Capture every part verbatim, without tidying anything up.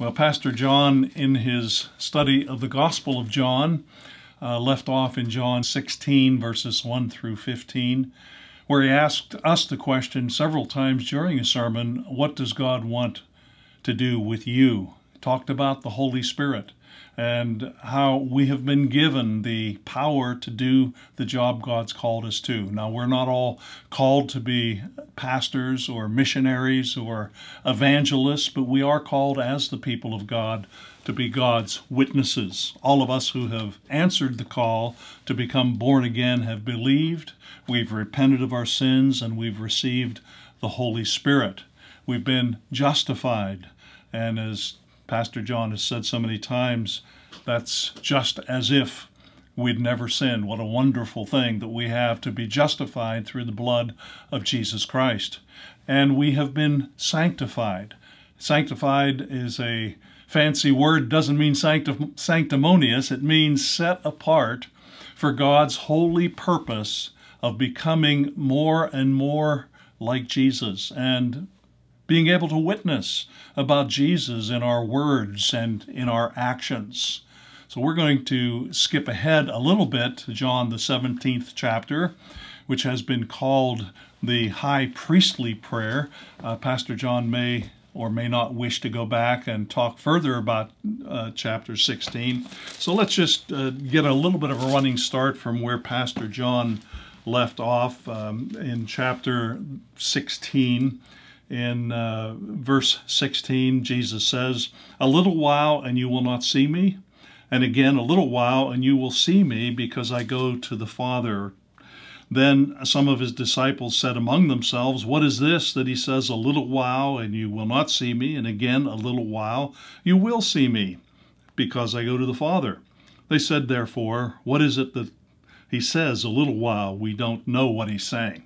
Well, Pastor John, in his study of the Gospel of John, uh, left off in John sixteen, verses one through fifteen, where he asked us the question several times during his sermon, what does God want to do with you? Talked about the Holy Spirit and how we have been given the power to do the job God's called us to. Now, we're not all called to be pastors or missionaries or evangelists, but we are called as the people of God to be God's witnesses. All of us who have answered the call to become born again have believed, we've repented of our sins, and we've received the Holy Spirit. We've been justified, and as Pastor John has said so many times, that's just as if we'd never sinned. What a wonderful thing that we have to be justified through the blood of Jesus Christ. And we have been sanctified. Sanctified is a fancy word, doesn't mean sancti- sanctimonious. It means set apart for God's holy purpose of becoming more and more like Jesus and being able to witness about Jesus in our words and in our actions. So we're going to skip ahead a little bit to John the seventeenth chapter, which has been called the High Priestly Prayer. Uh, Pastor John may or may not wish to go back and talk further about uh, chapter sixteen. So let's just uh, get a little bit of a running start from where Pastor John left off um, in chapter sixteen. In uh, verse sixteen, Jesus says, "A little while and you will not see me, and again a little while and you will see me, because I go to the Father." Then some of his disciples said among themselves, "What is this that he says, a little while and you will not see me, and again a little while you will see me, because I go to the Father?" They said, therefore, "What is it that he says, a little while? We don't know what he's saying."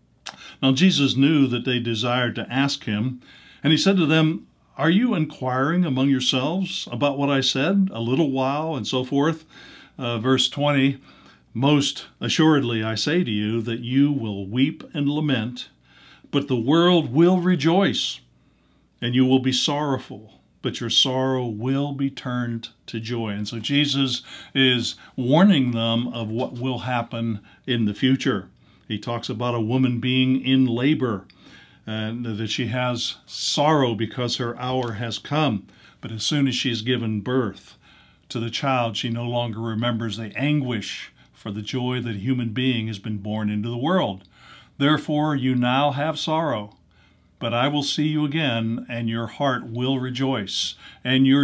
Now Jesus knew that they desired to ask him, and he said to them, "Are you inquiring among yourselves about what I said, a little while," and so forth? Uh, verse twenty, "Most assuredly I say to you that you will weep and lament, but the world will rejoice, and you will be sorrowful, but your sorrow will be turned to joy." And so Jesus is warning them of what will happen in the future. He talks about a woman being in labor, and that she has sorrow because her hour has come. But as soon as she's given birth to the child, she no longer remembers the anguish for the joy that a human being has been born into the world. "Therefore you now have sorrow, but I will see you again, and your heart will rejoice, and your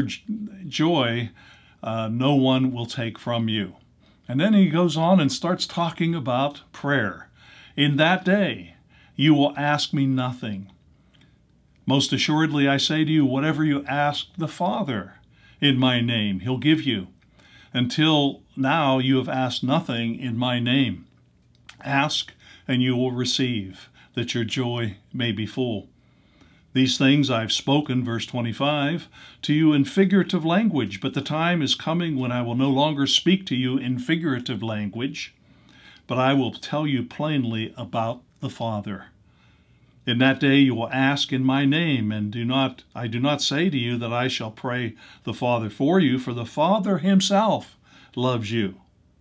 joy uh, no one will take from you." And then he goes on and starts talking about prayer. "In that day you will ask me nothing. Most assuredly I say to you, whatever you ask the Father in my name, he'll give you. Until now you have asked nothing in my name. Ask and you will receive, that your joy may be full. These things I've spoken," verse twenty-five, "to you in figurative language, but the time is coming when I will no longer speak to you in figurative language, but I will tell you plainly about the Father. In that day you will ask in my name, and do not I do not say to you that I shall pray the Father for you, for the Father himself loves you,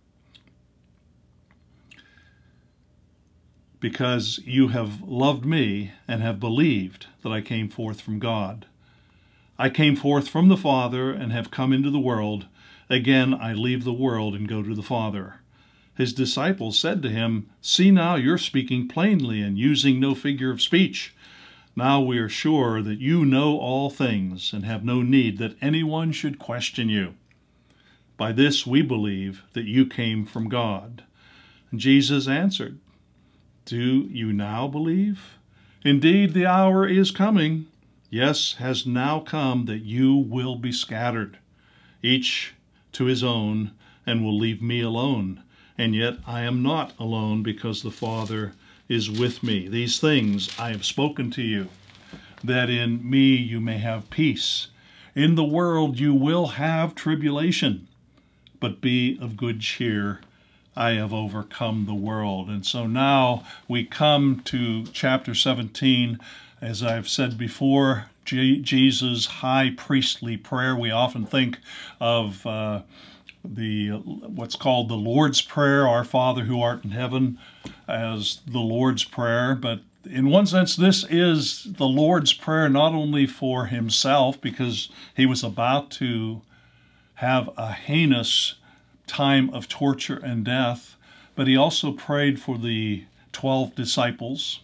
because you have loved me and have believed that I came forth from God. I came forth from the Father and have come into the world. Again I leave the world and go to the Father." His disciples said to him, "See now, you're speaking plainly and using no figure of speech. Now we are sure that you know all things and have no need that anyone should question you. By this we believe that you came from God." And Jesus answered, "Do you now believe? Indeed, the hour is coming, yes, has now come, that you will be scattered, each to his own, and will leave me alone. And yet I am not alone, because the Father is with me. These things I have spoken to you, that in me you may have peace. In the world you will have tribulation, but be of good cheer. I have overcome the world." And so now we come to chapter seventeen. As I've said before, Je- Jesus' high priestly prayer. We often think of uh, the what's called the Lord's Prayer, Our Father who art in heaven, as the Lord's Prayer. But in one sense, this is the Lord's Prayer not only for himself, because he was about to have a heinous time of torture and death, but he also prayed for the twelve disciples.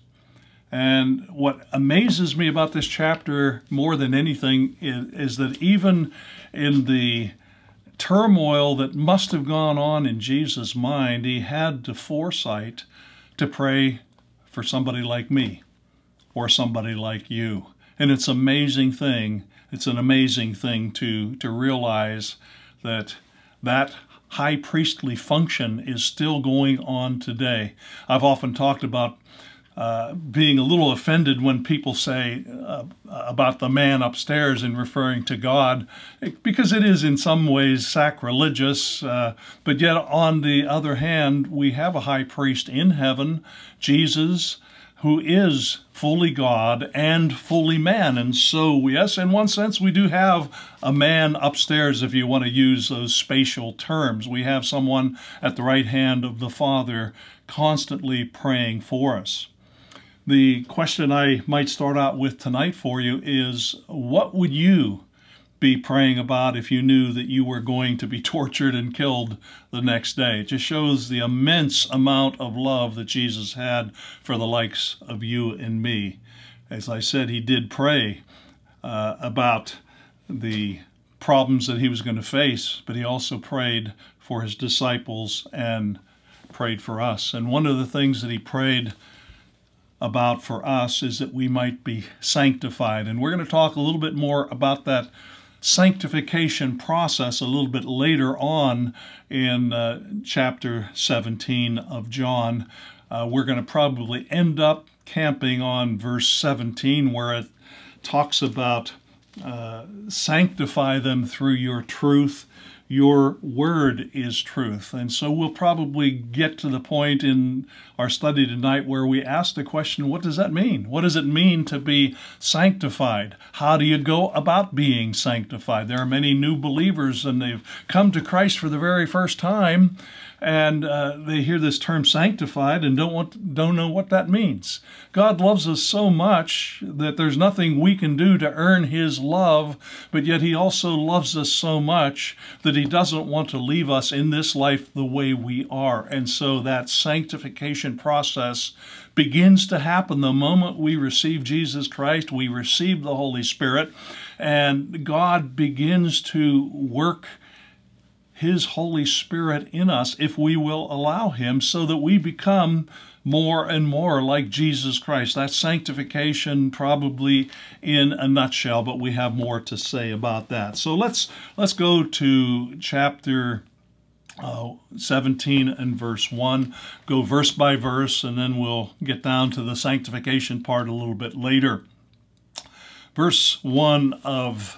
And what amazes me about this chapter more than anything is, is that even in the turmoil that must have gone on in Jesus' mind, he had the foresight to pray for somebody like me or somebody like you. And it's an amazing thing. It's an amazing thing to, to realize that that high priestly function is still going on today. I've often talked about uh, being a little offended when people say uh, about the man upstairs in referring to God, because it is in some ways sacrilegious, uh, but yet on the other hand, we have a high priest in heaven, Jesus, who is fully God and fully man. And so, yes, in one sense, we do have a man upstairs, if you want to use those spatial terms. We have someone at the right hand of the Father constantly praying for us. The question I might start out with tonight for you is, what would you be praying about if you knew that you were going to be tortured and killed the next day? It just shows the immense amount of love that Jesus had for the likes of you and me. As I said, he did pray uh, about the problems that he was going to face, but he also prayed for his disciples and prayed for us. And one of the things that he prayed about for us is that we might be sanctified. And we're going to talk a little bit more about that sanctification process a little bit later on in uh, chapter seventeen of John. Uh, we're going to probably end up camping on verse seventeen, where it talks about uh, sanctify them through your truth. Your word is truth. And so we'll probably get to the point in our study tonight where we ask the question, what does that mean? What does it mean to be sanctified? How do you go about being sanctified? There are many new believers and they've come to Christ for the very first time, and uh, they hear this term sanctified and don't want, don't know what that means. God loves us so much that there's nothing we can do to earn his love, but yet he also loves us so much that he doesn't want to leave us in this life the way we are. And so that sanctification process begins to happen the moment we receive Jesus Christ, we receive the Holy Spirit, and God begins to work his Holy Spirit in us if we will allow him, so that we become more and more like Jesus Christ. That's sanctification probably in a nutshell, but we have more to say about that. So let's let's go to chapter uh, seventeen and verse one. Go verse by verse, and then we'll get down to the sanctification part a little bit later. Verse one of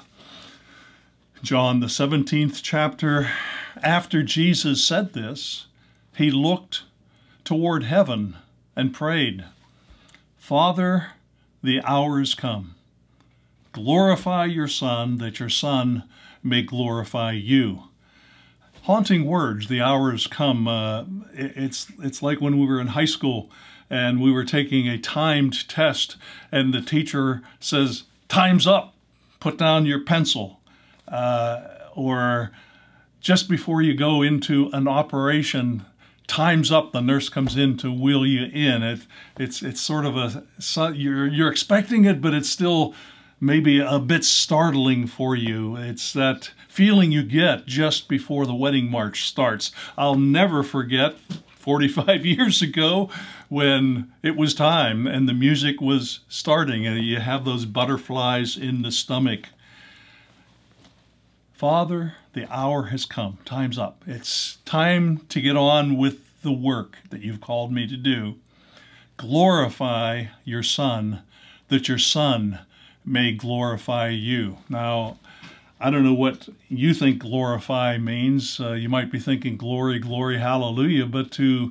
John, the seventeenth chapter. After Jesus said this, he looked toward heaven and prayed, Father, the hour is come. Glorify your Son, that your Son may glorify you. Haunting words, the hour has come. Uh, it's, it's like when we were in high school and we were taking a timed test and the teacher says, time's up, put down your pencil. Uh, or just before you go into an operation, time's up, the nurse comes in to wheel you in. It, it's it's sort of a, you're, you're expecting it, but it's still maybe a bit startling for you. It's that feeling you get just before the wedding march starts. I'll never forget forty-five years ago when it was time and the music was starting and you have those butterflies in the stomach. Father, the hour has come. Time's up. It's time to get on with the work that you've called me to do. Glorify your Son, that your Son may glorify you. Now, I don't know what you think glorify means. Uh, you might be thinking glory, glory, hallelujah, but to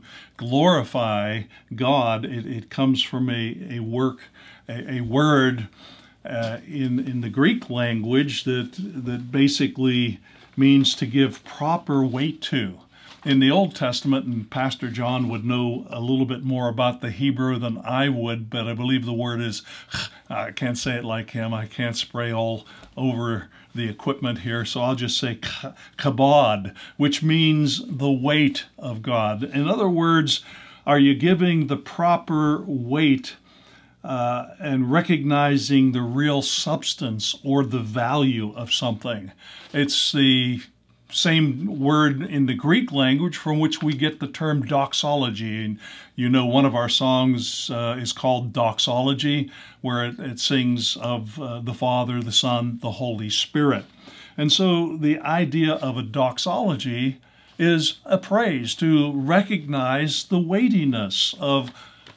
glorify God, it, it comes from a, a work, a, a word uh, in, in the Greek language that, that basically means to give proper weight to. In the Old Testament, and Pastor John would know a little bit more about the Hebrew than I would, but I believe the word is, I can't say it like him, I can't spray all over the equipment here, so I'll just say kabod, which means the weight of God. In other words, are you giving the proper weight uh, and recognizing the real substance or the value of something? It's the same word in the Greek language from which we get the term doxology. And you know, one of our songs uh, is called Doxology, where it, it sings of uh, the Father, the Son, the Holy Spirit. And so the idea of a doxology is a praise, to recognize the weightiness of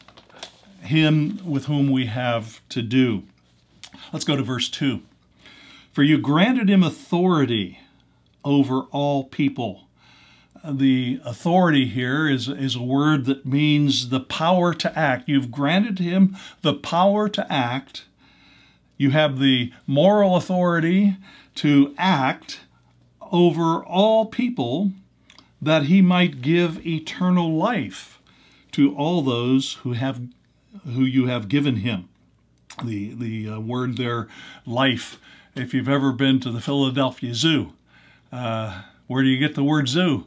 him with whom we have to do. Let's go to verse two. For you granted him authority over all people. The authority here is, is a word that means the power to act. You've granted him the power to act. You have the moral authority to act over all people, that he might give eternal life to all those who have who you have given him. The, the uh, word there, life, if you've ever been to the Philadelphia Zoo, Uh, where do you get the word zoo?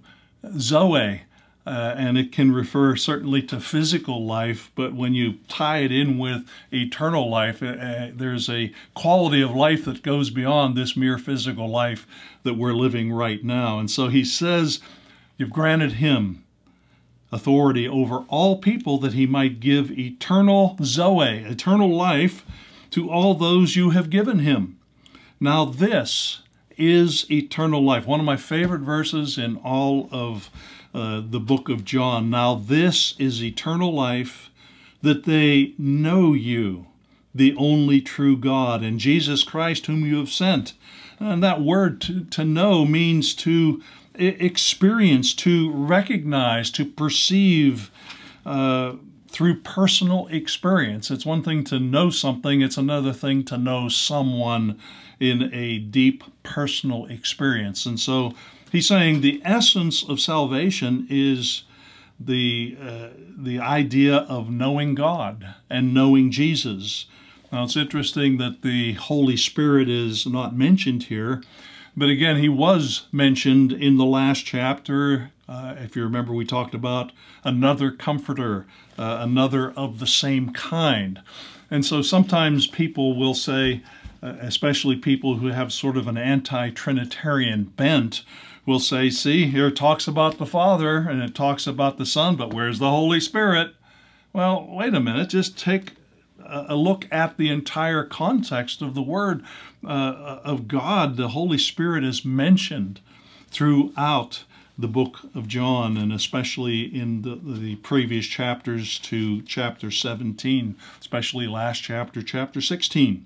Zoe. Uh, and it can refer certainly to physical life, but when you tie it in with eternal life, uh, there's a quality of life that goes beyond this mere physical life that we're living right now. And so he says, you've granted him authority over all people, that he might give eternal Zoe, eternal life, to all those you have given him. Now this is eternal life. One of my favorite verses in all of uh, the book of John. Now this is eternal life, that they know you, the only true God, and Jesus Christ whom you have sent. And that word to, to know means to experience, to recognize, to perceive uh, through personal experience. It's one thing to know something, it's another thing to know someone in a deep personal experience. And so he's saying the essence of salvation is the, uh, the idea of knowing God and knowing Jesus. Now it's interesting that the Holy Spirit is not mentioned here, but again, he was mentioned in the last chapter. Uh, if you remember, we talked about another comforter, uh, another of the same kind. And so sometimes people will say, uh, especially people who have sort of an anti-Trinitarian bent, will say, see, here it talks about the Father and it talks about the Son, but where's the Holy Spirit? Well, wait a minute, just take a look at the entire context of the Word uh, of God. The Holy Spirit is mentioned throughout the book of John, and especially in the, the previous chapters to chapter seventeen, especially last chapter, chapter sixteen.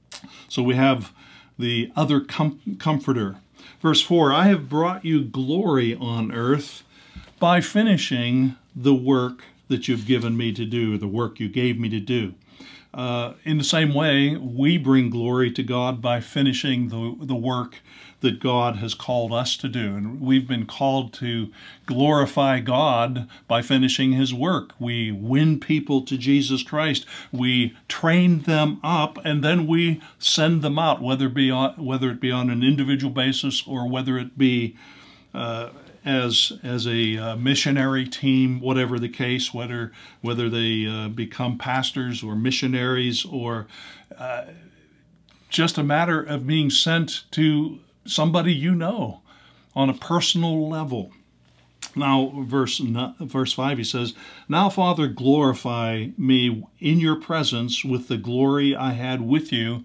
So we have the other com comforter. Verse four, I have brought you glory on earth by finishing the work that you've given me to do, the work you gave me to do. Uh, in the same way, we bring glory to God by finishing the, the work that God has called us to do. And we've been called to glorify God by finishing his work. We win people to Jesus Christ. We train them up, and then we send them out, whether it be on, whether it be on an individual basis or whether it be uh, as as a uh, missionary team, whatever the case, whether whether they uh, become pastors or missionaries, or uh, just a matter of being sent to somebody you know on a personal level. Now, verse verse five, he says, now, Father, glorify me in your presence with the glory I had with you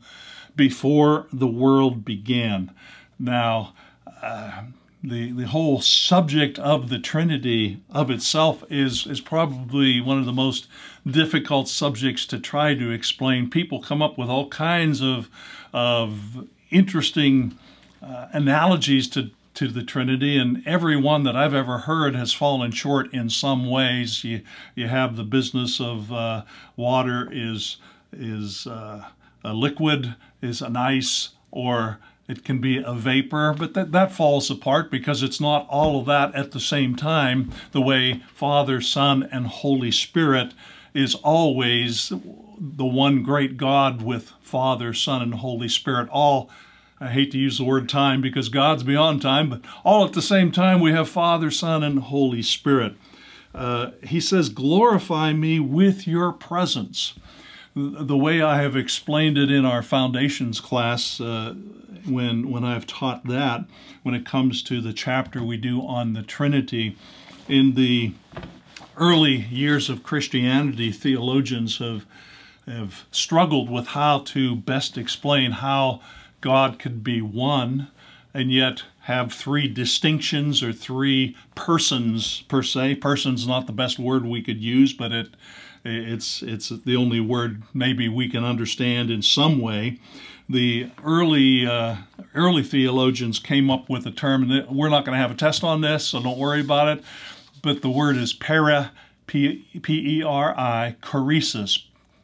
before the world began. Now, uh, The, the whole subject of the Trinity of itself is, is probably one of the most difficult subjects to try to explain. People come up with all kinds of, of interesting uh, analogies to, to the Trinity, and every one that I've ever heard has fallen short in some ways. You, you have the business of uh, water is, is uh, a liquid is an ice, or it can be a vapor, but that, that falls apart because it's not all of that at the same time, the way Father, Son, and Holy Spirit is always the one great God with Father, Son, and Holy Spirit. All, I hate to use the word time because God's beyond time, but all at the same time we have Father, Son, and Holy Spirit. Uh, he says, glorify me with your presence. The way I have explained it in our foundations class, uh, when when I've taught that, when it comes to the chapter we do on the Trinity, in the early years of Christianity, theologians have have struggled with how to best explain how God could be one and yet have three distinctions or three persons per se. Person's not the best word we could use, but it It's it's the only word maybe we can understand in some way. The early uh, early theologians came up with a term, and we're not going to have a test on this, so don't worry about it. But the word is para, P E R I, choresis,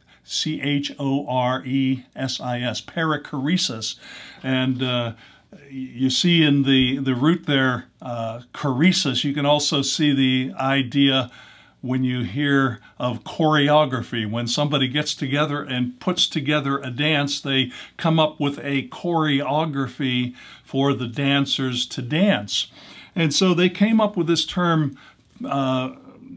C H O R E S I S, perichoresis, and uh, you see in the the root there, uh, choresis. You can also see the idea when you hear of choreography. When somebody gets together and puts together a dance, they come up with a choreography for the dancers to dance. And so they came up with this term, uh,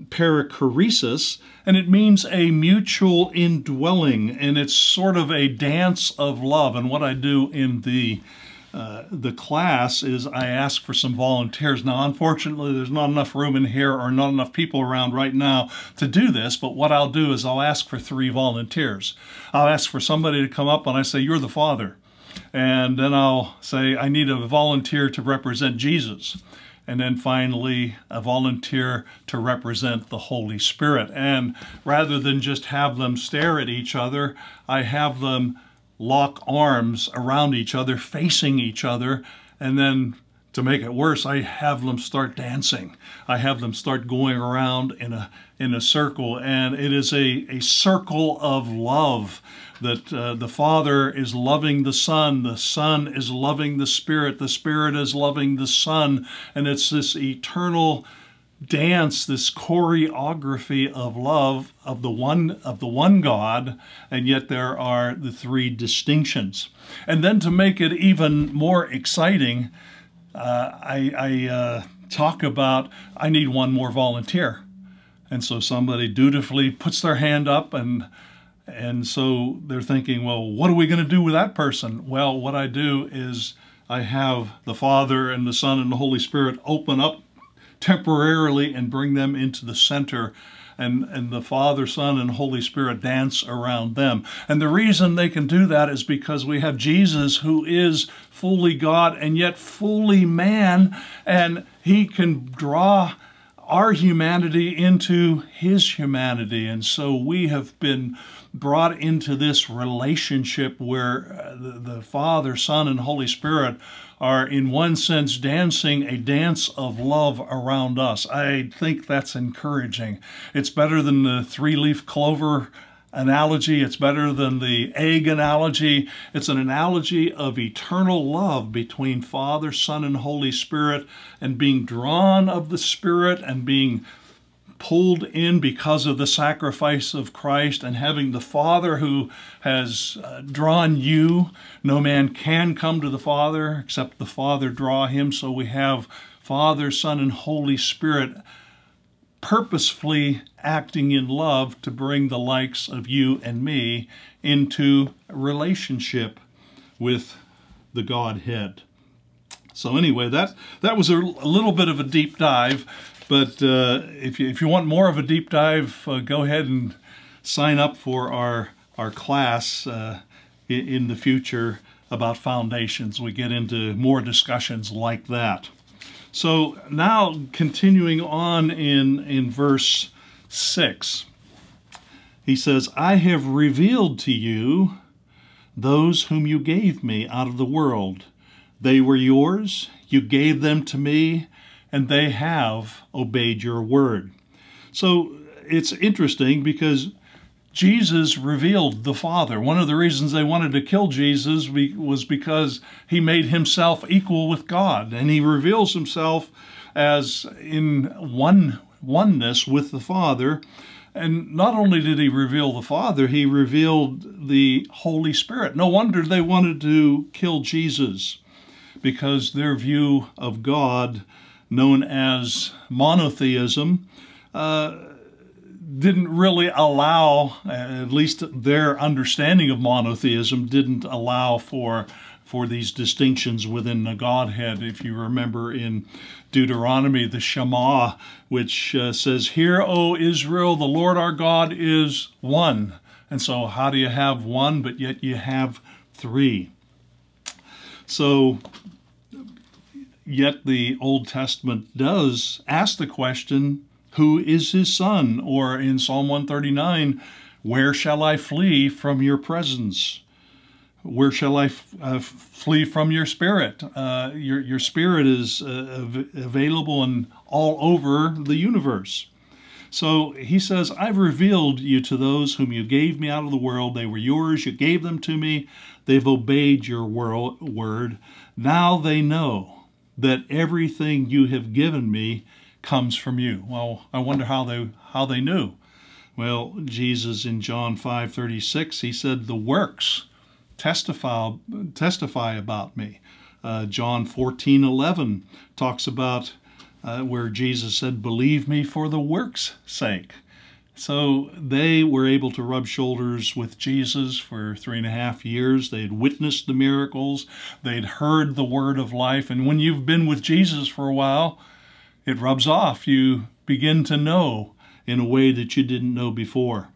perichoresis, and it means a mutual indwelling, and it's sort of a dance of love. And what I do in the Uh, the class is I ask for some volunteers. Now, unfortunately, there's not enough room in here or not enough people around right now to do this, but what I'll do is I'll ask for three volunteers. I'll ask for somebody to come up and I say, you're the Father. And then I'll say, I need a volunteer to represent Jesus. And then finally, a volunteer to represent the Holy Spirit. And rather than just have them stare at each other, I have them lock arms around each other, facing each other, and then to make it worse, I have them start dancing. I have them start going around in a in a circle, and it is a, a circle of love that uh, the Father is loving the Son, the Son is loving the Spirit, the Spirit is loving the Son, and it's this eternal dance, this choreography of love of the one of the one God, and yet there are the three distinctions. And then to make it even more exciting, uh, I, I uh, talk about I need one more volunteer, and so somebody dutifully puts their hand up, and and so they're thinking, well, what are we going to do with that person? Well, what I do is I have the Father and the Son and the Holy Spirit open up temporarily and bring them into the center, and, and the Father, Son, and Holy Spirit dance around them. And the reason they can do that is because we have Jesus, who is fully God and yet fully man, and he can draw our humanity into his humanity. And so we have been brought into this relationship where the, the Father, Son, and Holy Spirit are in one sense dancing a dance of love around us. I think that's encouraging. It's better than the three-leaf clover analogy. It's better than the egg analogy. It's an analogy of eternal love between Father, Son, and Holy Spirit, and being drawn of the Spirit and being pulled in because of the sacrifice of Christ, and having the Father who has uh, drawn you. No man can come to the Father except the Father draw him. So we have Father, Son, and Holy Spirit purposefully acting in love to bring the likes of you and me into a relationship with the Godhead. So anyway, that, that was a, a little bit of a deep dive. But uh, if you if you want more of a deep dive, uh, go ahead and sign up for our our class uh, in, in the future about foundations. We get into more discussions like that. So now continuing on in in verse six, he says, "I have revealed to you those whom you gave me out of the world. They were yours. You gave them to me, and they have obeyed your word." So it's interesting because Jesus revealed the Father. One of the reasons they wanted to kill Jesus was because he made himself equal with God, and he reveals himself as in one oneness with the Father. And not only did he reveal the Father, he revealed the Holy Spirit. No wonder they wanted to kill Jesus, because their view of God, known as monotheism, uh, didn't really allow, at least their understanding of monotheism didn't allow for for these distinctions within the Godhead. If you remember in Deuteronomy, the Shema, which uh, says, "Hear, O Israel, the Lord our God is one." And so how do you have one, but yet you have three? So, yet the Old Testament does ask the question, who is his son? Or in Psalm one thirty-nine, where shall I flee from your presence? Where shall I f uh, flee from your spirit? Uh, your, your spirit is uh, av available and all over the universe. So he says, I've revealed you to those whom you gave me out of the world. They were yours. You gave them to me. They've obeyed your word. Now they know that everything you have given me comes from you. Well, I wonder how they how they knew. Well, Jesus in John five thirty-six, he said, the works testify testify about me. Uh, John fourteen eleven talks about uh, where Jesus said, believe me for the works' sake. So they were able to rub shoulders with Jesus for three and a half years. They had witnessed the miracles. They'd heard the word of life. And when you've been with Jesus for a while, it rubs off. You begin to know in a way that you didn't know before.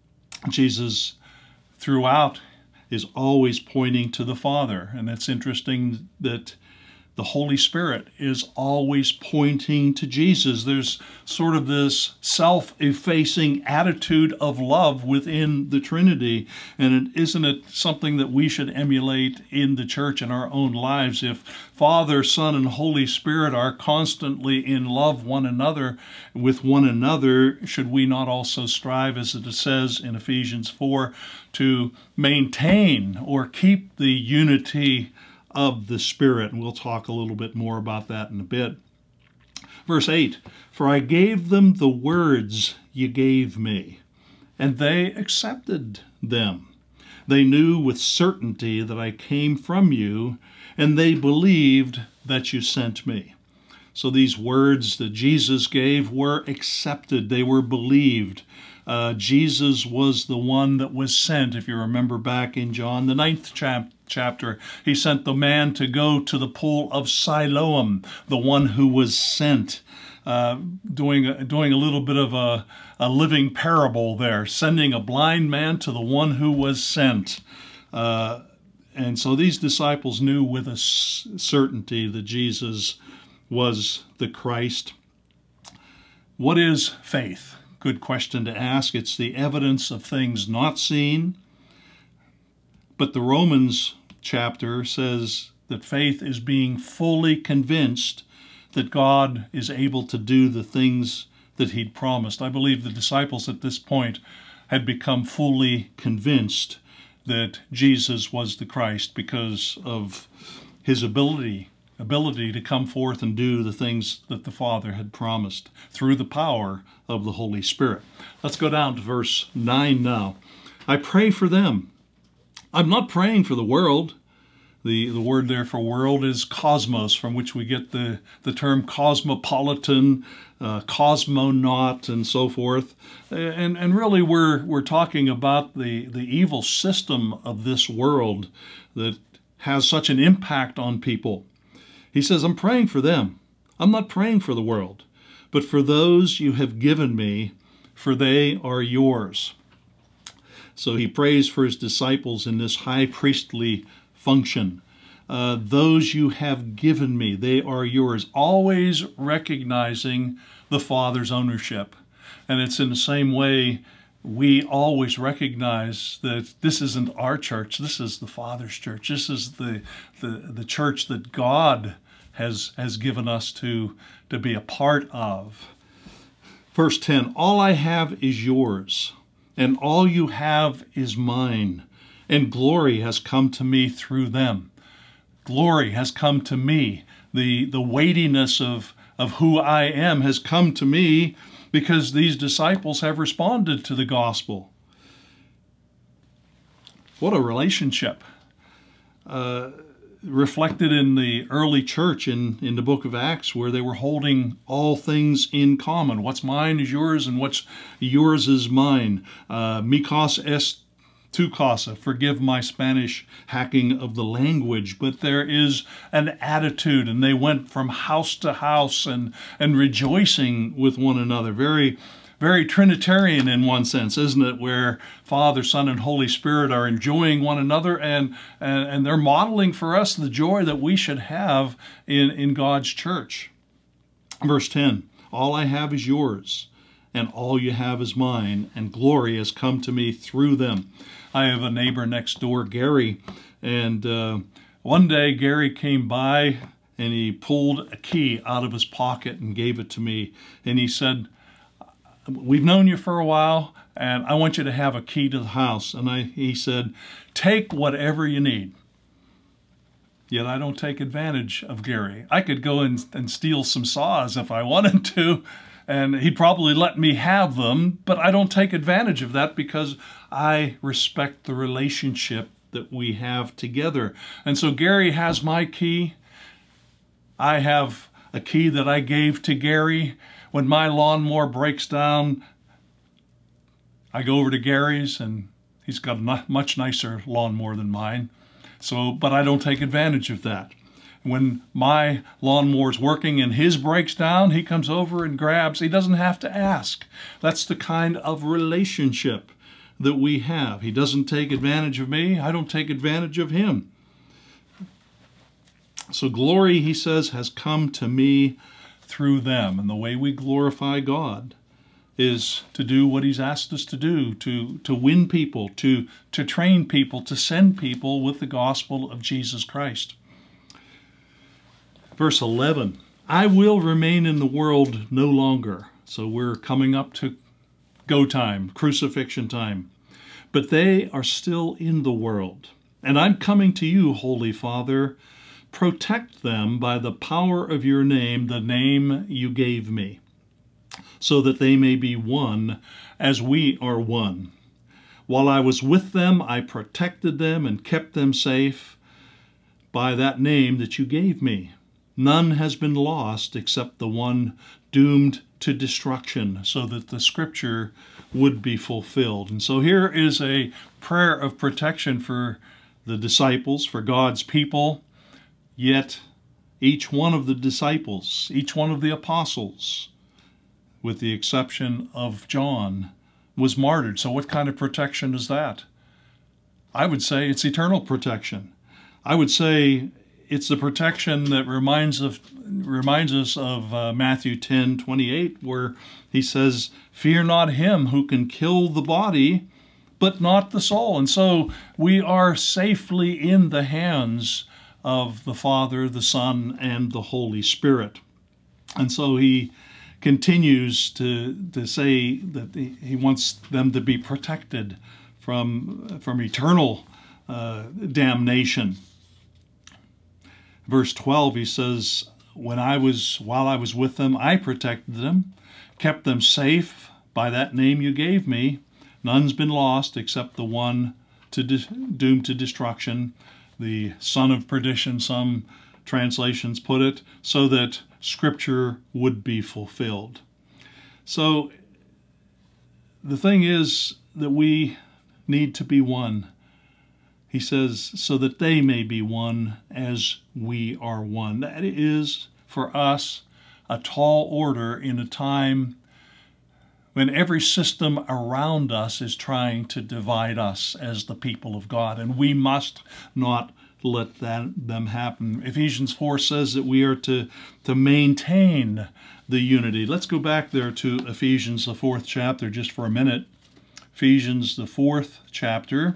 Jesus, throughout, is always pointing to the Father. And it's interesting that the Holy Spirit is always pointing to Jesus. There's sort of this self-effacing attitude of love within the Trinity. And it, isn't it something that we should emulate in the church in our own lives? If Father, Son, and Holy Spirit are constantly in love one another with one another, should we not also strive, as it says in Ephesians four, to maintain or keep the unity of the Spirit? And we'll talk a little bit more about that in a bit. Verse eight, for I gave them the words you gave me, and they accepted them. They knew with certainty that I came from you, and they believed that you sent me. So these words that Jesus gave were accepted. They were believed. Uh, Jesus was the one that was sent. If you remember back in John, the ninth chapter, chapter, he sent the man to go to the pool of Siloam, the one who was sent, uh, doing, a, doing a little bit of a, a living parable there, sending a blind man to the one who was sent. Uh, and so these disciples knew with a certainty that Jesus was the Christ. What is faith? Good question to ask. It's the evidence of things not seen. But the Romans chapter says that faith is being fully convinced that God is able to do the things that he'd promised. I believe the disciples at this point had become fully convinced that Jesus was the Christ because of his ability, ability to come forth and do the things that the Father had promised through the power of the Holy Spirit. Let's go down to verse nine now. I pray for them. I'm not praying for the world. The, the word there for world is cosmos, from which we get the, the term cosmopolitan, uh, cosmonaut, and so forth. And, and really we're, we're talking about the, the evil system of this world that has such an impact on people. He says, I'm praying for them. I'm not praying for the world, but for those you have given me, for they are yours. So he prays for his disciples in this high priestly function. Uh, those you have given me, they are yours. Always recognizing the Father's ownership. And it's in the same way we always recognize that this isn't our church. This is the Father's church. This is the, the, the church that God has, has given us to, to be a part of. Verse ten, all I have is yours, and all you have is mine, and glory has come to me through them. Glory has come to me. The, the weightiness of, of who I am has come to me because these disciples have responded to the gospel. What a relationship. Uh, reflected in the early church in, in the book of Acts, where they were holding all things in common. What's mine is yours, and what's yours is mine. Uh, Mikos est tu casa. Forgive my Spanish hacking of the language, but there is an attitude, and they went from house to house and, and rejoicing with one another. Very Very Trinitarian in one sense, isn't it? Where Father, Son, and Holy Spirit are enjoying one another, and, and, and they're modeling for us the joy that we should have in, in God's church. Verse ten, all I have is yours, and all you have is mine, and glory has come to me through them. I have a neighbor next door, Gary, and uh, one day Gary came by, and he pulled a key out of his pocket and gave it to me, and he said, we've known you for a while, and I want you to have a key to the house. And I, he said, take whatever you need. Yet I don't take advantage of Gary. I could go and, and steal some saws if I wanted to, and he'd probably let me have them, but I don't take advantage of that because I respect the relationship that we have together. And so Gary has my key. I have a key that I gave to Gary. When my lawnmower breaks down, I go over to Gary's, and he's got a much nicer lawnmower than mine. So, but I don't take advantage of that. When my lawnmower's working and his breaks down, he comes over and grabs. He doesn't have to ask. That's the kind of relationship that we have. He doesn't take advantage of me. I don't take advantage of him. So glory, he says, has come to me through them. And the way we glorify God is to do what he's asked us to do, to, to win people, to, to train people, to send people with the gospel of Jesus Christ. Verse eleven, I will remain in the world no longer. So we're coming up to go time, crucifixion time. But they are still in the world. And I'm coming to you, Holy Father. Protect them by the power of your name, the name you gave me, so that they may be one as we are one. While I was with them, I protected them and kept them safe by that name that you gave me. None has been lost except the one doomed to destruction, so that the scripture would be fulfilled. And so here is a prayer of protection for the disciples, for God's people. Yet each one of the disciples, each one of the apostles, with the exception of John, was martyred. So what kind of protection is that? I would say it's eternal protection. I would say it's the protection that reminds of reminds us of uh, Matthew ten twenty-eight, where he says, fear not him who can kill the body, but not the soul. And so we are safely in the hands of the Father, the Son, and the Holy Spirit. And so he continues to, to say that he wants them to be protected from, from eternal uh, damnation. Verse twelve, he says, when I was, while I was with them, I protected them, kept them safe by that name you gave me. None's been lost except the one to doomed to destruction, the son of perdition, some translations put it, so that scripture would be fulfilled. So the thing is that we need to be one. He says, so that they may be one as we are one. That is, for us, a tall order in a time when every system around us is trying to divide us as the people of God, and we must not let that, them happen. Ephesians four says that we are to, to maintain the unity. Let's go back there to Ephesians, the fourth chapter, just for a minute. Ephesians, the fourth chapter.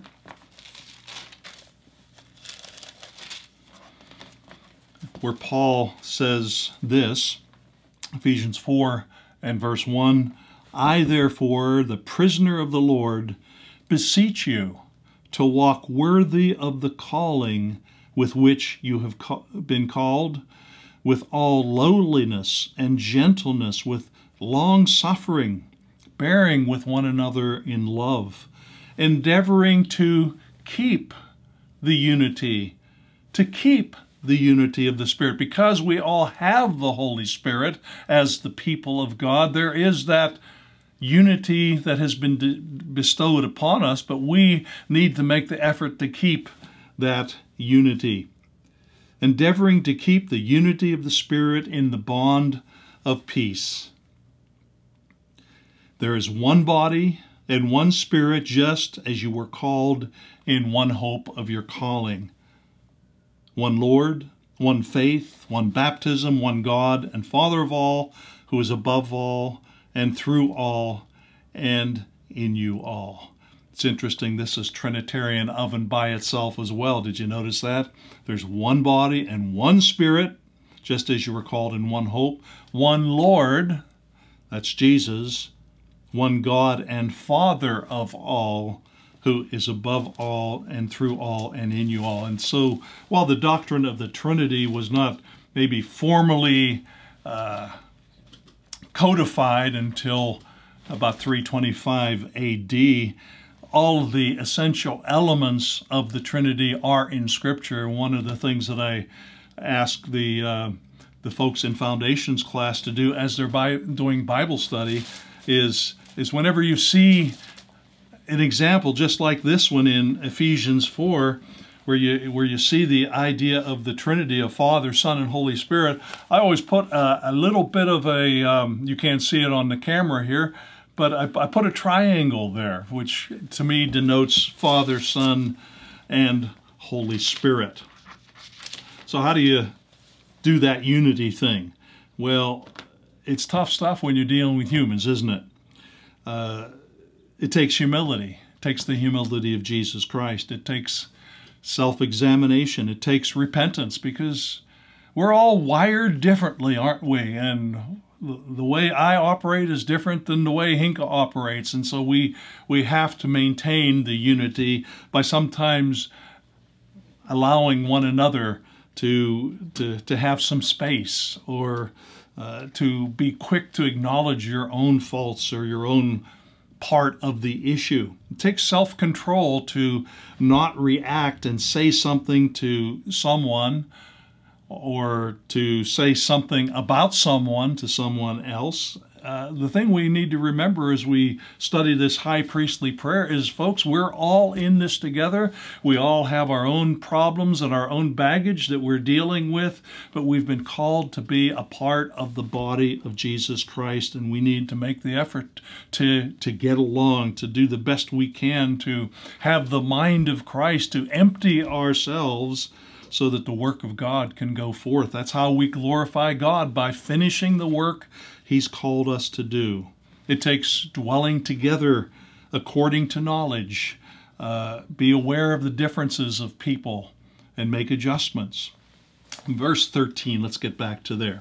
Where Paul says this, Ephesians four and verse one, I, therefore, the prisoner of the Lord, beseech you to walk worthy of the calling with which you have been called, with all lowliness and gentleness, with long suffering, bearing with one another in love, endeavoring to keep the unity, to keep the unity of the Spirit. Because we all have the Holy Spirit as the people of God, there is that unity that has been bestowed upon us, but we need to make the effort to keep that unity. Endeavoring to keep the unity of the Spirit in the bond of peace. There is one body and one Spirit, just as you were called in one hope of your calling. One Lord, one faith, one baptism, one God and Father of all, who is above all and through all and in you all. It's interesting, this is Trinitarian of and by itself as well. Did you notice that? There's one body and one Spirit, just as you were called in one hope. One Lord, that's Jesus. One God and Father of all, who is above all and through all and in you all. And so, while the doctrine of the Trinity was not maybe formally uh, codified until about three twenty-five A D, all of the essential elements of the Trinity are in Scripture. One of the things that I ask the uh, the folks in Foundations class to do as they're by, doing Bible study is, is whenever you see an example just like this one in Ephesians four, where you where you see the idea of the Trinity of Father, Son, and Holy Spirit, I always put a, a little bit of a, um, you can't see it on the camera here, but I, I put a triangle there, which to me denotes Father, Son, and Holy Spirit. So how do you do that unity thing? Well, it's tough stuff when you're dealing with humans, isn't it? Uh, it takes humility. It takes the humility of Jesus Christ. It takes self-examination. It takes repentance, because we're all wired differently, aren't we? And the way I operate is different than the way Hinka operates, and so we we have to maintain the unity by sometimes allowing one another to to to have some space, or uh, to be quick to acknowledge your own faults or your own part of the issue. It takes self-control to not react and say something to someone, or to say something about someone to someone else. Uh, the thing we need to remember as we study this high priestly prayer is, folks, we're all in this together. We all have our own problems and our own baggage that we're dealing with, but we've been called to be a part of the body of Jesus Christ, and we need to make the effort to, to get along, to do the best we can, to have the mind of Christ, to empty ourselves so that the work of God can go forth. That's how we glorify God, by finishing the work He's called us to do. It takes dwelling together according to knowledge. Uh, be aware of the differences of people and make adjustments. In verse thirteen, let's get back to there.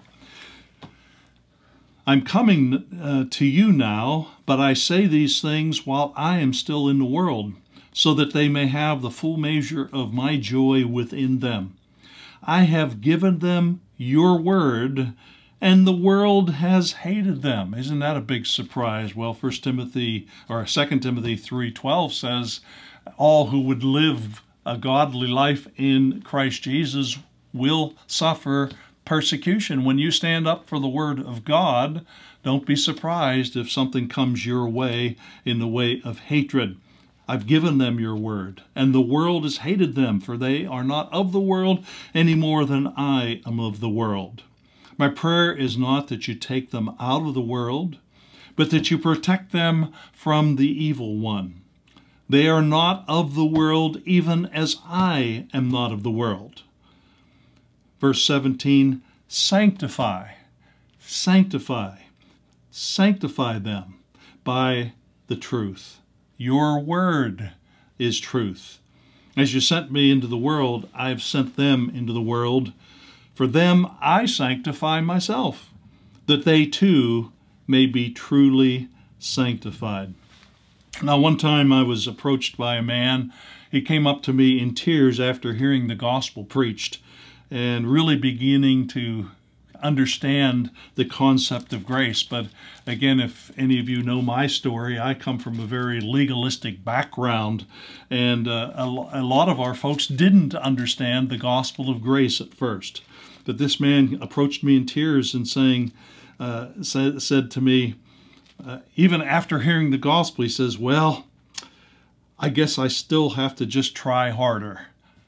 I'm coming uh, to you now, but I say these things while I am still in the world, so that they may have the full measure of my joy within them. I have given them your word, and the world has hated them. Isn't that a big surprise? Well, First Timothy or Second Timothy three twelve says, all who would live a godly life in Christ Jesus will suffer persecution. When you stand up for the word of God, don't be surprised if something comes your way in the way of hatred. I've given them your word, and the world has hated them, for they are not of the world any more than I am of the world. My prayer is not that you take them out of the world, but that you protect them from the evil one. They are not of the world, even as I am not of the world. Verse seventeen, sanctify, sanctify, sanctify them by the truth. Your word is truth. As you sent me into the world, I have sent them into the world. For them I sanctify myself, that they too may be truly sanctified. Now, one time I was approached by a man. He came up to me in tears after hearing the gospel preached and really beginning to understand the concept of grace. But again, if any of you know my story, I come from a very legalistic background, and uh, a, a lot of our folks didn't understand the gospel of grace at first. But this man approached me in tears and saying, uh, said, said to me, uh, even after hearing the gospel, he says, well, I guess I still have to just try harder.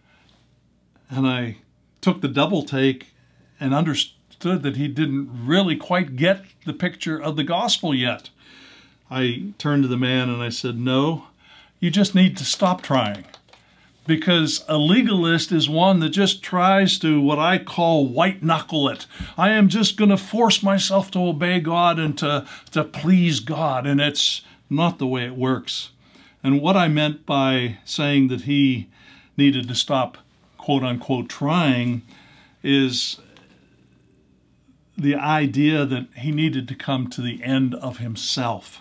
And I took the double take and understood that he didn't really quite get the picture of the gospel yet. I turned to the man and I said, no, you just need to stop trying. Because a legalist is one that just tries to, what I call, white knuckle it. I am just going to force myself to obey God and to, to please God. And it's not the way it works. And what I meant by saying that he needed to stop, quote unquote, trying is the idea that he needed to come to the end of himself.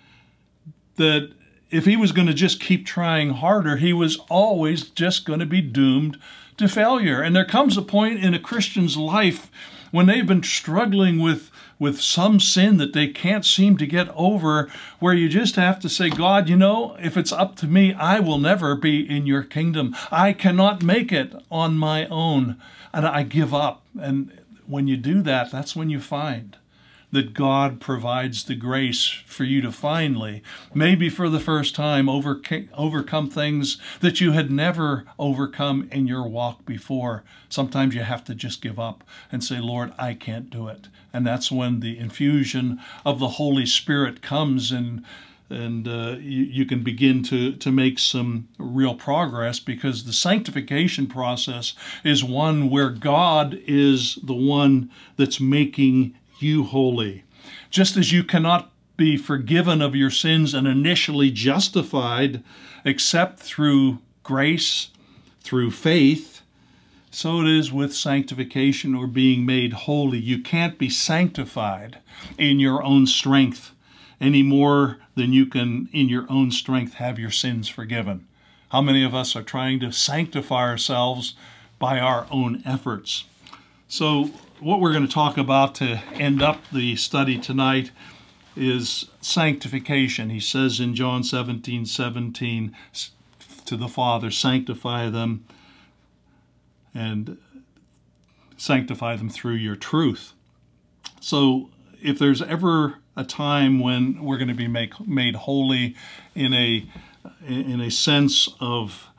That if he was going to just keep trying harder, he was always just going to be doomed to failure. And there comes a point in a Christian's life when they've been struggling with, with some sin that they can't seem to get over, where you just have to say, God, you know, if it's up to me, I will never be in your kingdom. I cannot make it on my own, and I give up. And when you do that, that's when you find that God provides the grace for you to finally, maybe for the first time, overca- overcome things that you had never overcome in your walk before. Sometimes you have to just give up and say, Lord, I can't do it. And that's when the infusion of the Holy Spirit comes, and and uh, you, you can begin to, to make some real progress, because the sanctification process is one where God is the one that's making you holy. Just as you cannot be forgiven of your sins and initially justified except through grace, through faith, so it is with sanctification, or being made holy. You can't be sanctified in your own strength any more than you can in your own strength have your sins forgiven. How many of us are trying to sanctify ourselves by our own efforts? So what we're going to talk about to end up the study tonight is sanctification. He says in John seventeen seventeen to the Father, sanctify them and sanctify them through your truth. So if there's ever a time when we're going to be make, made holy in a in a sense of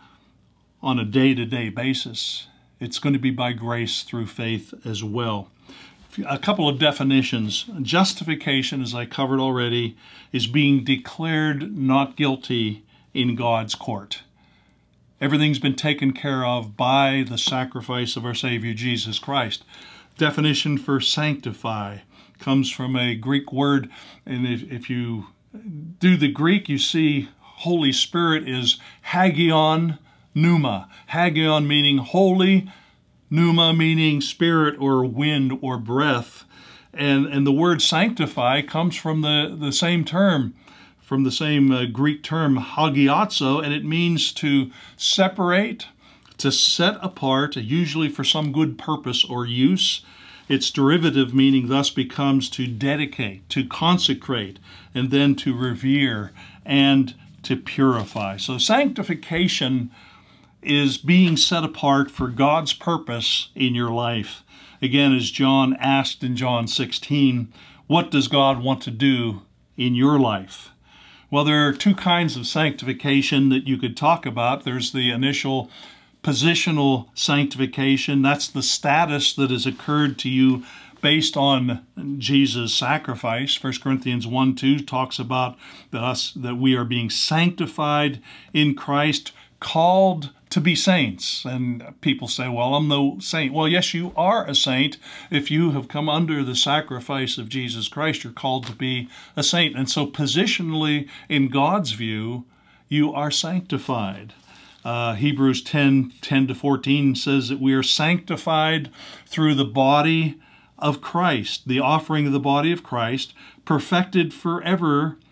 on a day-to-day basis, it's going to be by grace through faith as well. A couple of definitions. Justification, as I covered already, is being declared not guilty in God's court. Everything's been taken care of by the sacrifice of our Savior Jesus Christ. Definition for sanctify comes from a Greek word, and if, if you do the Greek, you see Holy Spirit is hagion pneuma. Hagion meaning holy, pneuma meaning spirit or wind or breath. And, and the word sanctify comes from the, the same term, from the same uh, Greek term hagiazo, and it means to separate, to set apart, usually for some good purpose or use. Its derivative meaning thus becomes to dedicate, to consecrate, and then to revere and to purify. So sanctification is being set apart for God's purpose in your life. Again, as John asked in John sixteen, what does God want to do in your life? Well, there are two kinds of sanctification that you could talk about. There's the initial positional sanctification. That's the status that has occurred to you based on Jesus' sacrifice. First Corinthians one two talks about us, that we are being sanctified in Christ, called to be saints. And people say, well, I'm no saint. Well, yes, you are a saint. If you have come under the sacrifice of Jesus Christ, you're called to be a saint. And so positionally, in God's view, you are sanctified. Uh, Hebrews ten ten to fourteen says that we are sanctified through the body of Christ, the offering of the body of Christ, perfected forever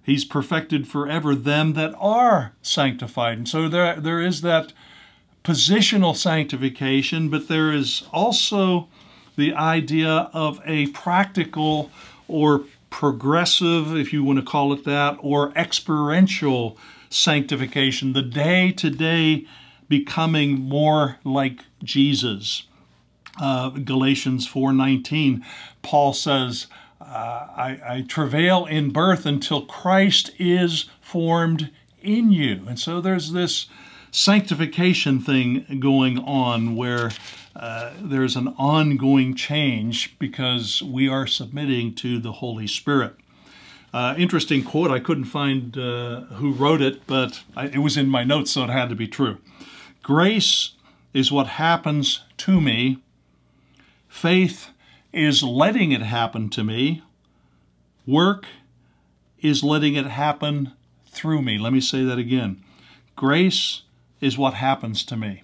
He's perfected forever them that are sanctified. And so there, there is that positional sanctification, but there is also the idea of a practical or progressive, if you want to call it that, or experiential sanctification, the day-to-day becoming more like Jesus. Uh, Galatians four nineteen, Paul says, uh, I, I travail in birth until Christ is formed in you. And so there's this sanctification thing going on where uh, there's an ongoing change because we are submitting to the Holy Spirit. Uh, interesting quote. I couldn't find uh, who wrote it, but I, it was in my notes, so it had to be true. Grace is what happens to me. Faith is letting it happen to me. Work is letting it happen through me. Let me say that again. Grace is what happens to me.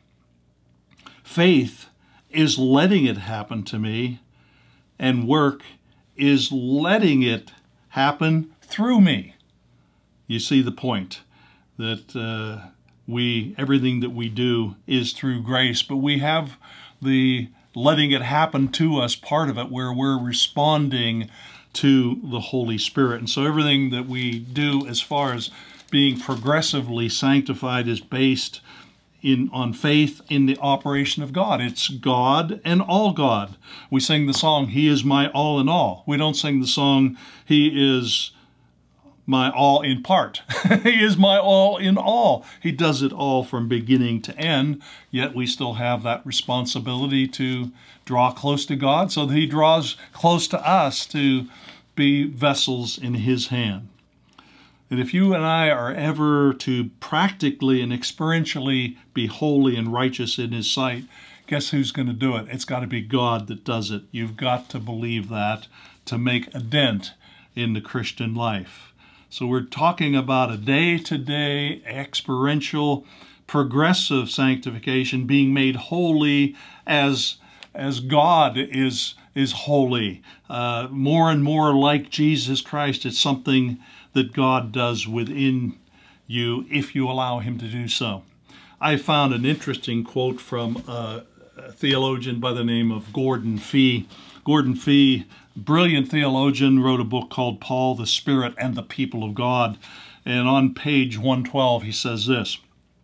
Faith is letting it happen to me, and work is letting it happen through me. You see the point that uh, we everything that we do is through grace, but we have the letting it happen to us part of it where we're responding to the Holy Spirit. And so everything that we do as far as being progressively sanctified is based in on faith in the operation of God. It's God and all God. We sing the song, He is my all in all. We don't sing the song, He is my all in part. He is my all in all. He does it all from beginning to end, yet we still have that responsibility to draw close to God so that He draws close to us to be vessels in His hand. And if you and I are ever to practically and experientially be holy and righteous in His sight, guess who's going to do it? It's got to be God that does it. You've got to believe that to make a dent in the Christian life. So we're talking about a day-to-day, experiential, progressive sanctification, being made holy as, as God is, is holy. Uh, more and more like Jesus Christ. It's something that God does within you if you allow Him to do so. I found an interesting quote from a theologian by the name of Gordon Fee. Gordon Fee, brilliant theologian, wrote a book called Paul, the Spirit and the People of God. And on page one twelve, he says this: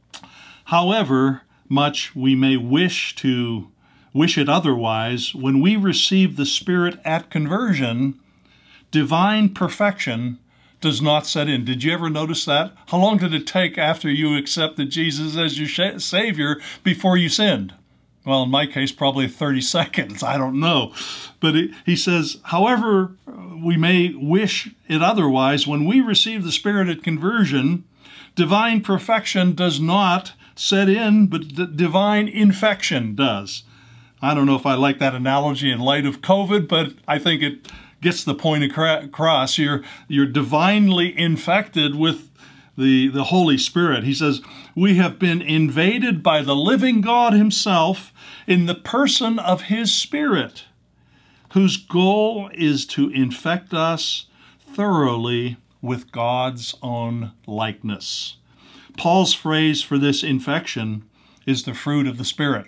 however much we may wish to wish it otherwise, when we receive the Spirit at conversion, divine perfection does not set in. Did you ever notice that? How long did it take after you accepted Jesus as your Savior before you sinned? Well, in my case, probably thirty seconds. I don't know. But it, he says, however we may wish it otherwise, when we receive the Spirit at conversion, divine perfection does not set in, but the divine infection does. I don't know if I like that analogy in light of COVID, but I think it gets the point across. You're, you're divinely infected with the, the Holy Spirit. He says, we have been invaded by the living God Himself in the person of His Spirit, whose goal is to infect us thoroughly with God's own likeness. Paul's phrase for this infection is the fruit of the Spirit.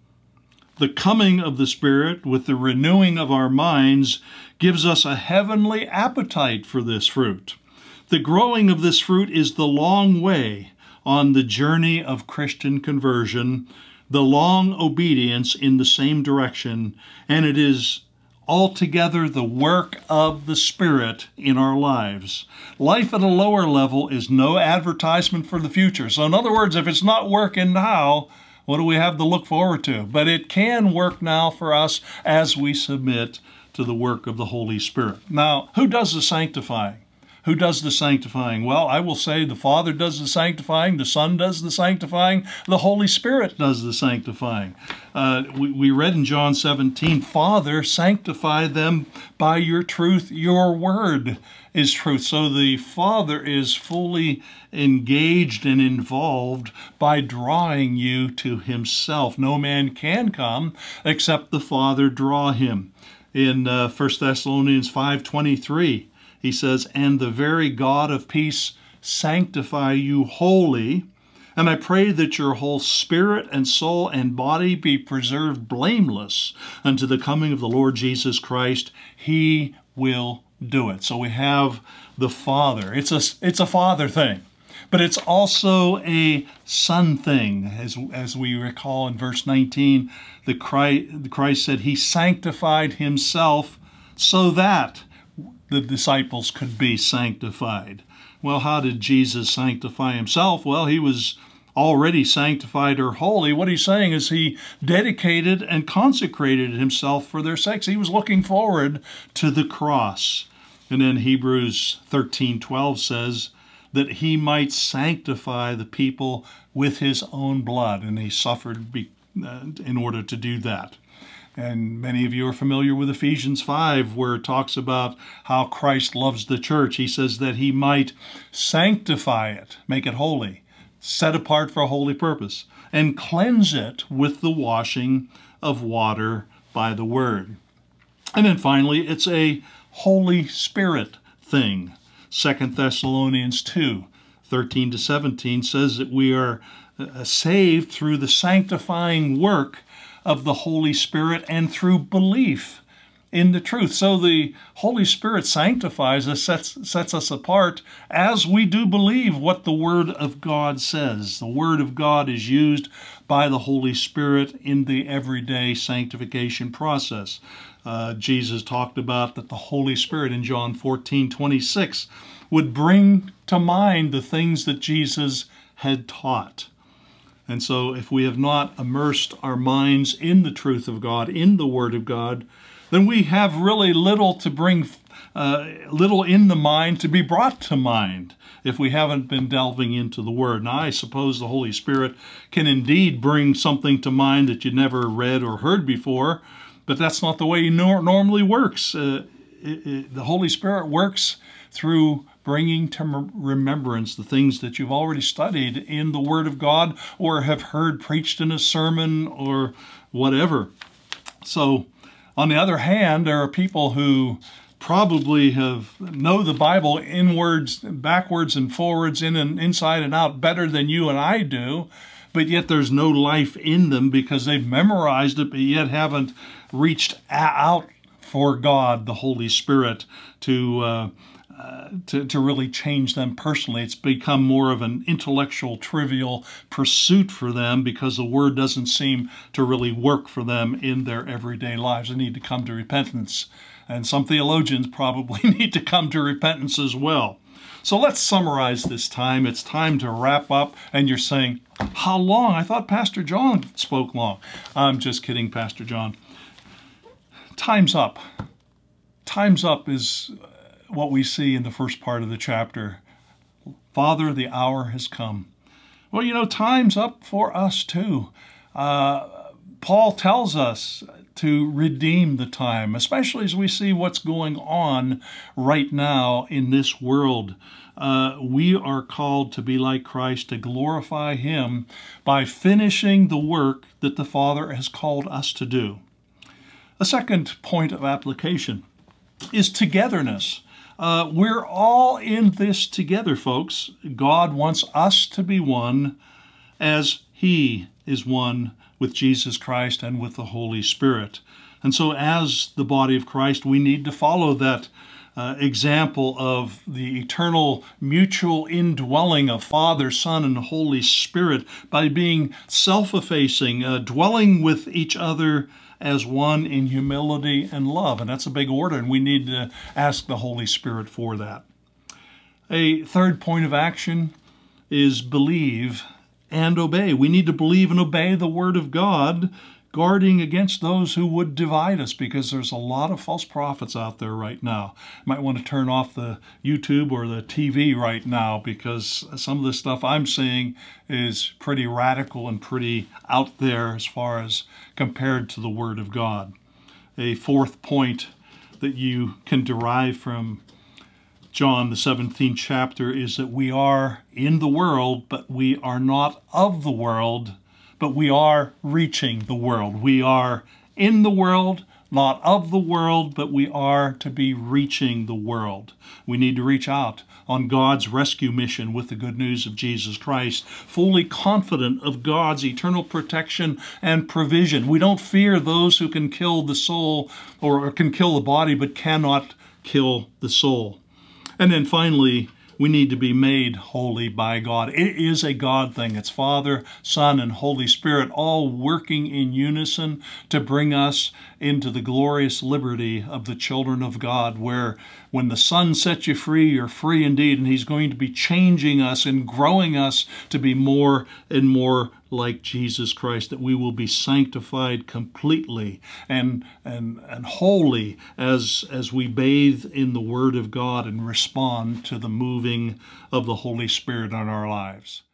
The coming of the Spirit with the renewing of our minds gives us a heavenly appetite for this fruit. The growing of this fruit is the long way on the journey of Christian conversion, the long obedience in the same direction, and it is altogether the work of the Spirit in our lives. Life at a lower level is no advertisement for the future. So in other words, if it's not working now, what do we have to look forward to? But it can work now for us as we submit to the work of the Holy Spirit. Now, who does the sanctifying? Who does the sanctifying? Well, I will say the Father does the sanctifying, the Son does the sanctifying, the Holy Spirit does the sanctifying. Uh, we, we read in John seventeen, Father, sanctify them by your truth. Your word is truth. So the Father is fully engaged and involved by drawing you to Himself. No man can come except the Father draw him. In uh, First Thessalonians five twenty-three, he says, "And the very God of peace sanctify you wholly. And I pray that your whole spirit and soul and body be preserved blameless unto the coming of the Lord Jesus Christ. He will do it." So we have the Father. It's a, it's a Father thing, but it's also a Son thing. As, as we recall in verse nineteen, the Christ, the Christ said he sanctified himself so that the disciples could be sanctified. Well, how did Jesus sanctify himself? Well, he was already sanctified or holy. What he's saying is he dedicated and consecrated himself for their sakes. He was looking forward to the cross. And then Hebrews thirteen twelve says that he might sanctify the people with his own blood. And he suffered be, uh, in order to do that. And many of you are familiar with Ephesians five, where it talks about how Christ loves the church. He says that he might sanctify it, make it holy, set apart for a holy purpose, and cleanse it with the washing of water by the word. And then finally, it's a Holy Spirit thing. Second Thessalonians two, thirteen to seventeen says that we are saved through the sanctifying work of the Holy Spirit and through belief in the truth. So the Holy Spirit sanctifies us, sets, sets us apart as we do believe what the Word of God says. The Word of God is used by the Holy Spirit in the everyday sanctification process. Uh, Jesus talked about that the Holy Spirit in John fourteen twenty-six would bring to mind the things that Jesus had taught. And so if we have not immersed our minds in the truth of God, in the Word of God, then we have really little to bring, uh, little in the mind to be brought to mind if we haven't been delving into the Word. Now, I suppose the Holy Spirit can indeed bring something to mind that you never read or heard before, but that's not the way He nor normally works. Uh, it, it, the Holy Spirit works through bringing to remembrance the things that you've already studied in the Word of God or have heard preached in a sermon or whatever. So, on the other hand, there are people who probably have know the Bible inwards, backwards, and forwards, in and inside and out better than you and I do, but yet there's no life in them because they've memorized it, but yet haven't reached out for God, the Holy Spirit, to uh, Uh, to, to really change them personally. It's become more of an intellectual, trivial pursuit for them because the Word doesn't seem to really work for them in their everyday lives. They need to come to repentance. And some theologians probably need to come to repentance as well. So let's summarize this time. It's time to wrap up. And you're saying, how long? I thought Pastor John spoke long. I'm just kidding, Pastor John. Time's up. Time's up is what we see in the first part of the chapter. Father, the hour has come. Well, you know, time's up for us too. Uh, Paul tells us to redeem the time, especially as we see what's going on right now in this world. Uh, we are called to be like Christ, to glorify Him by finishing the work that the Father has called us to do. A second point of application is togetherness. Uh, we're all in this together, folks. God wants us to be one as He is one with Jesus Christ and with the Holy Spirit. And so as the body of Christ, we need to follow that uh, example of the eternal mutual indwelling of Father, Son, and Holy Spirit by being self-effacing, uh, dwelling with each other as one in humility and love. And that's a big order, and we need to ask the Holy Spirit for that. A third point of action is believe and obey. We need to believe and obey the Word of God, guarding against those who would divide us, because there's a lot of false prophets out there right now. You might want to turn off the YouTube or the T V right now, because some of the stuff I'm seeing is pretty radical and pretty out there as far as compared to the Word of God. A fourth point that you can derive from John, the seventeenth chapter, is that we are in the world, but we are not of the world, but we are reaching the world. We are in the world, not of the world, but we are to be reaching the world. We need to reach out on God's rescue mission with the good news of Jesus Christ, fully confident of God's eternal protection and provision. We don't fear those who can kill the soul or can kill the body, but cannot kill the soul. And then finally, we need to be made holy by God. It is a God thing. It's Father, Son, and Holy Spirit all working in unison to bring us into the glorious liberty of the children of God, where when the Son sets you free, you're free indeed, and He's going to be changing us and growing us to be more and more like Jesus Christ, that we will be sanctified completely and and and holy as as we bathe in the Word of God and respond to the moving of the Holy Spirit in our lives.